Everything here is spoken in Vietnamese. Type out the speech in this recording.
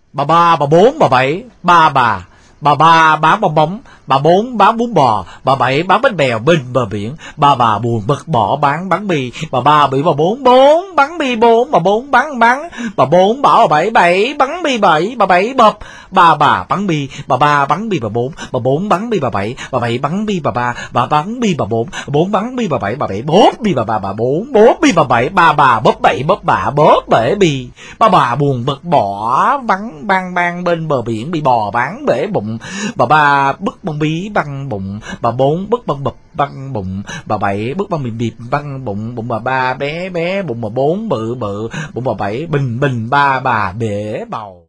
Bà ba, bà bốn, bà bảy, ba bà. Bà ba bán bong bóng, bà bốn bán bún bò, bà bảy bán bánh bèo bên bờ biển, bà buồn bực bỏ bán bánh mì, bà ba bị bà bốn bốn bắn mì bốn, bà bốn bắn, bà bốn bảo bà bảy bảy bắn mì bảy, bà bảy bập, bà bắn mì, bà ba bắn mì bà bốn bắn mì bà bảy bắn mì bà bắn mì bà bốn bắn mì bà bảy bóp mì bà bốn bóp mì bà bảy, bà bóp bảy bóp bà bóp bể mì, bà buồn bực bỏ bắn bang bên bờ biển bị bò bán bể bụng, bà ba bứt bông bí băng bụng, bà bốn bứt bông bập băng bụng, bà bảy bứt bông bịp băng bụng, bụng bà ba bé bé, bụng bà bốn bự bụng bà bảy bình bà bể bầu.